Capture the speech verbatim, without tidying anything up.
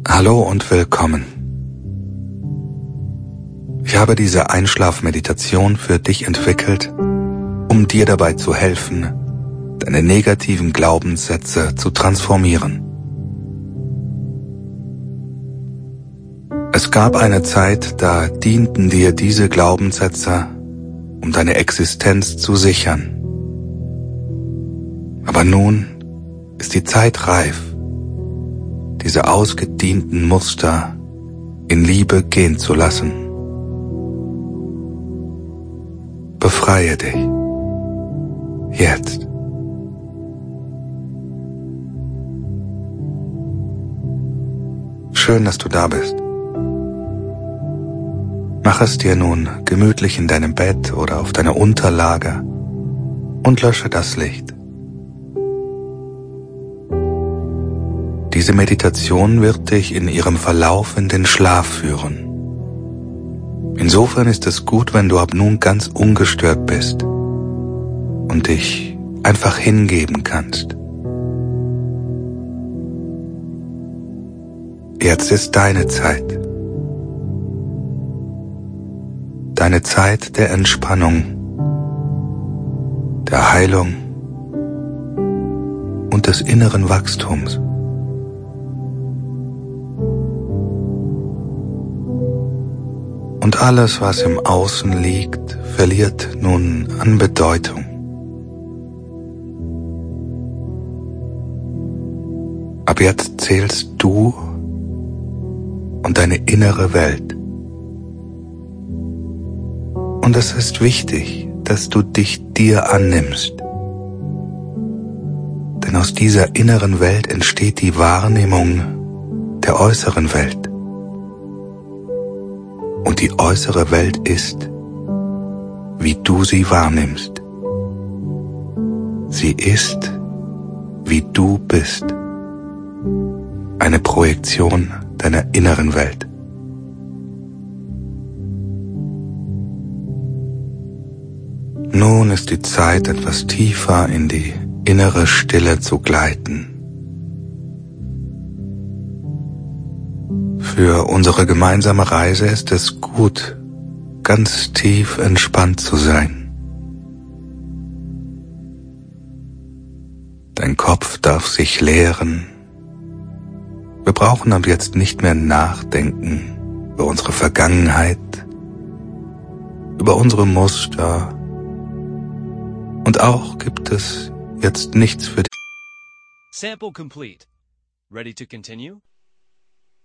Hallo und willkommen. Ich habe diese Einschlafmeditation für dich entwickelt, um dir dabei zu helfen, deine negativen Glaubenssätze zu transformieren. Es gab eine Zeit, da dienten dir diese Glaubenssätze, um deine Existenz zu sichern. Aber nun ist die Zeit reif, diese ausgedienten Muster in Liebe gehen zu lassen. Befreie dich. Jetzt. Schön, dass du da bist. Mach es dir nun gemütlich in deinem Bett oder auf deiner Unterlage und lösche das Licht. Diese Meditation wird dich in ihrem Verlauf in den Schlaf führen. Insofern ist es gut, wenn du ab nun ganz ungestört bist und dich einfach hingeben kannst. Jetzt ist deine Zeit. Deine Zeit der Entspannung, der Heilung und des inneren Wachstums. Und alles, was im Außen liegt, verliert nun an Bedeutung. Ab jetzt zählst du und deine innere Welt. Und es ist wichtig, dass du dich dir annimmst. Denn aus dieser inneren Welt entsteht die Wahrnehmung der äußeren Welt. Und die äußere Welt ist, wie du sie wahrnimmst. Sie ist, wie du bist. Eine Projektion deiner inneren Welt. Nun ist die Zeit, etwas tiefer in die innere Stille zu gleiten. Für unsere gemeinsame Reise ist es gut, ganz tief entspannt zu sein. Dein Kopf darf sich leeren. Wir brauchen ab jetzt nicht mehr nachdenken über unsere Vergangenheit, über unsere Muster. Und auch gibt es jetzt nichts für dich. Sample complete. Ready to continue?